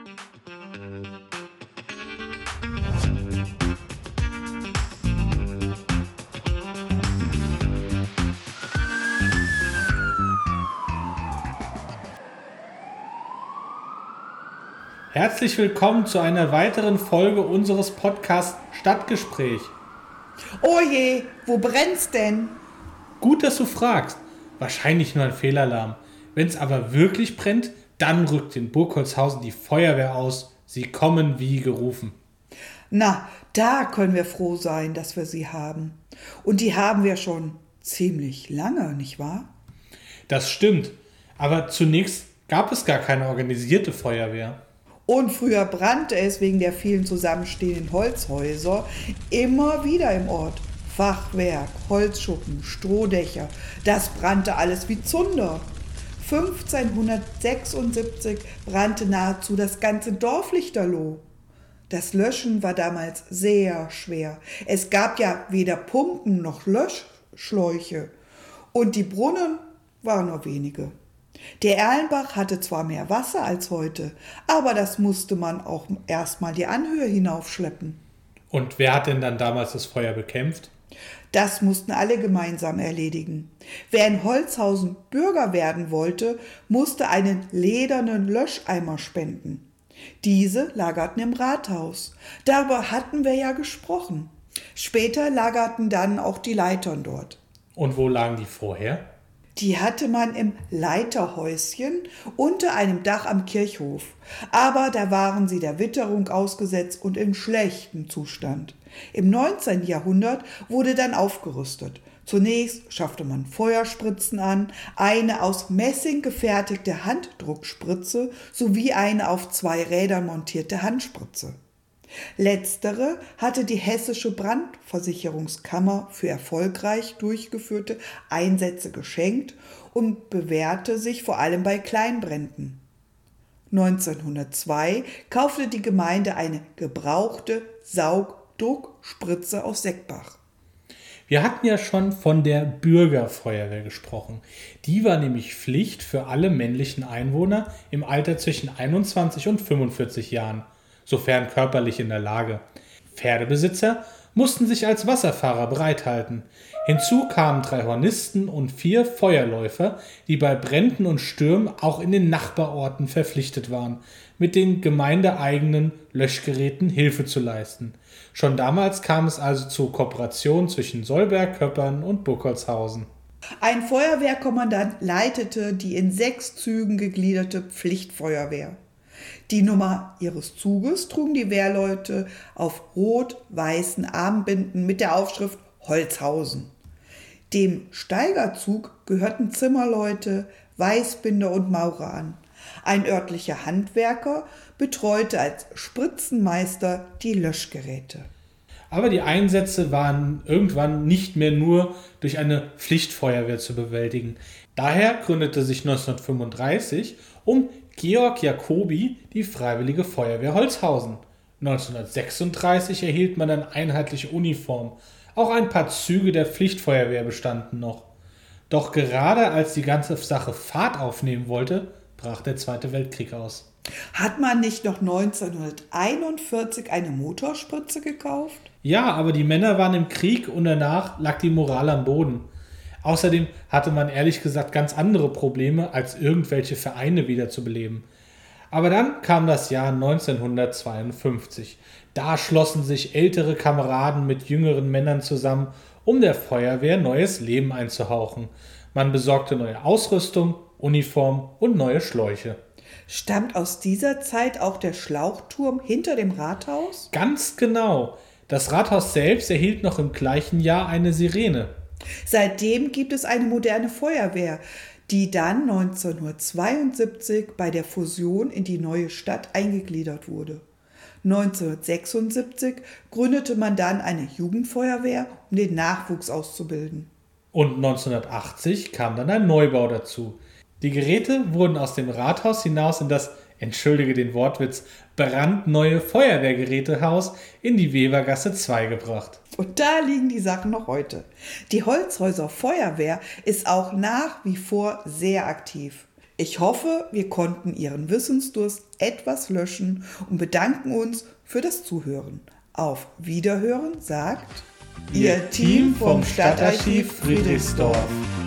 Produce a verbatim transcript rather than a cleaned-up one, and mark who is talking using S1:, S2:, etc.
S1: Herzlich willkommen zu einer weiteren Folge unseres Podcasts Stadtgespräch.
S2: Oh je, wo brennt's denn?
S1: Gut, dass du fragst. Wahrscheinlich nur ein Fehlalarm. Wenn es aber wirklich brennt, dann rückt in Burgholzhausen die Feuerwehr aus. Sie kommen wie gerufen.
S2: Na, da können wir froh sein, dass wir sie haben. Und die haben wir schon ziemlich lange, nicht wahr?
S1: Das stimmt. Aber zunächst gab es gar keine organisierte Feuerwehr.
S2: Und früher brannte es wegen der vielen zusammenstehenden Holzhäuser immer wieder im Ort. Fachwerk, Holzschuppen, Strohdächer, das brannte alles wie Zunder. fünfzehnhundertsechsundsiebzig brannte nahezu das ganze Dorf Lichterloh. Das Löschen war damals sehr schwer. Es gab ja weder Pumpen noch Löschschläuche. Und die Brunnen waren nur wenige. Der Erlenbach hatte zwar mehr Wasser als heute, aber das musste man auch erstmal die Anhöhe hinaufschleppen.
S1: Und wer hat denn dann damals das Feuer bekämpft?
S2: Das mussten alle gemeinsam erledigen. Wer in Holzhausen Bürger werden wollte, musste einen ledernen Löscheimer spenden. Diese lagerten im Rathaus. Darüber hatten wir ja gesprochen. Später lagerten dann auch die Leitern dort.
S1: Und wo lagen die vorher?
S2: Die hatte man im Leiterhäuschen unter einem Dach am Kirchhof. Aber da waren sie der Witterung ausgesetzt und in schlechtem Zustand. Im neunzehnten Jahrhundert wurde dann aufgerüstet. Zunächst schaffte man Feuerspritzen an, eine aus Messing gefertigte Handdruckspritze sowie eine auf zwei Rädern montierte Handspritze. Letztere hatte die Hessische Brandversicherungskammer für erfolgreich durchgeführte Einsätze geschenkt und bewährte sich vor allem bei Kleinbränden. neunzehnhundertzwei kaufte die Gemeinde eine gebrauchte Saugdruckspritze aus Seckbach.
S1: Wir hatten ja schon von der Bürgerfeuerwehr gesprochen. Die war nämlich Pflicht für alle männlichen Einwohner im Alter zwischen einundzwanzig und fünfundvierzig Jahren. Sofern körperlich in der Lage. Pferdebesitzer mussten sich als Wasserfahrer bereithalten. Hinzu kamen drei Hornisten und vier Feuerläufer, die bei Bränden und Stürmen auch in den Nachbarorten verpflichtet waren, mit den gemeindeeigenen Löschgeräten Hilfe zu leisten. Schon damals kam es also zur Kooperation zwischen Solberg, Köppern und Burgholzhausen.
S2: Ein Feuerwehrkommandant leitete die in sechs Zügen gegliederte Pflichtfeuerwehr. Die Nummer ihres Zuges trugen die Wehrleute auf rot-weißen Armbinden mit der Aufschrift Holzhausen. Dem Steigerzug gehörten Zimmerleute, Weißbinder und Maurer an. Ein örtlicher Handwerker betreute als Spritzenmeister die Löschgeräte.
S1: Aber die Einsätze waren irgendwann nicht mehr nur durch eine Pflichtfeuerwehr zu bewältigen. Daher gründete sich neunzehnhundertfünfunddreißig um Georg Jacobi die Freiwillige Feuerwehr Holzhausen. neunzehnhundertsechsunddreißig erhielt man eine einheitliche Uniform. Auch ein paar Züge der Pflichtfeuerwehr bestanden noch. Doch gerade als die ganze Sache Fahrt aufnehmen wollte, brach der Zweite Weltkrieg aus.
S2: Hat man nicht noch neunzehnhunderteinundvierzig eine Motorspritze gekauft?
S1: Ja, aber die Männer waren im Krieg und danach lag die Moral am Boden. Außerdem hatte man ehrlich gesagt ganz andere Probleme, als irgendwelche Vereine wiederzubeleben. Aber dann kam das Jahr neunzehnhundertzweiundfünfzig. Da schlossen sich ältere Kameraden mit jüngeren Männern zusammen, um der Feuerwehr neues Leben einzuhauchen. Man besorgte neue Ausrüstung, Uniform und neue Schläuche.
S2: Stammt aus dieser Zeit auch der Schlauchturm hinter dem Rathaus?
S1: Ganz genau. Das Rathaus selbst erhielt noch im gleichen Jahr eine Sirene.
S2: Seitdem gibt es eine moderne Feuerwehr, die dann neunzehnhundertzweiundsiebzig bei der Fusion in die neue Stadt eingegliedert wurde. neunzehnhundertsechsundsiebzig gründete man dann eine Jugendfeuerwehr, um den Nachwuchs auszubilden.
S1: Und neunzehnhundertachtzig kam dann ein Neubau dazu. Die Geräte wurden aus dem Rathaus hinaus in das, entschuldige den Wortwitz, brandneue Feuerwehrgerätehaus in die Wevergasse zwei gebracht.
S2: Und da liegen die Sachen noch heute. Die Holzhäuser Feuerwehr ist auch nach wie vor sehr aktiv. Ich hoffe, wir konnten Ihren Wissensdurst etwas löschen und bedanken uns für das Zuhören. Auf Wiederhören sagt
S1: Ihr Team vom Stadtarchiv Friedrichsdorf.